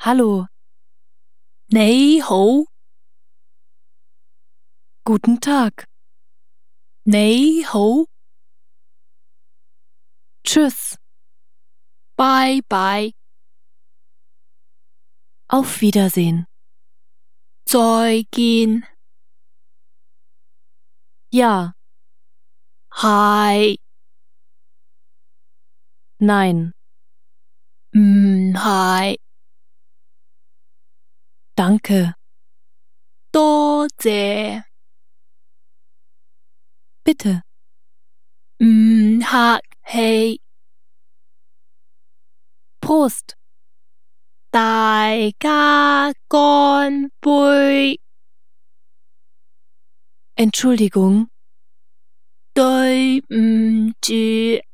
Hallo, 你好， guten Tag, 你好， tschüss, 拜拜， auf Wiedersehen, 再見， ja, 係， nein, 唔係， danke, 多謝， bitte, 唔客氣， Prost, 大家乾杯， Entschuldigung, 對唔住。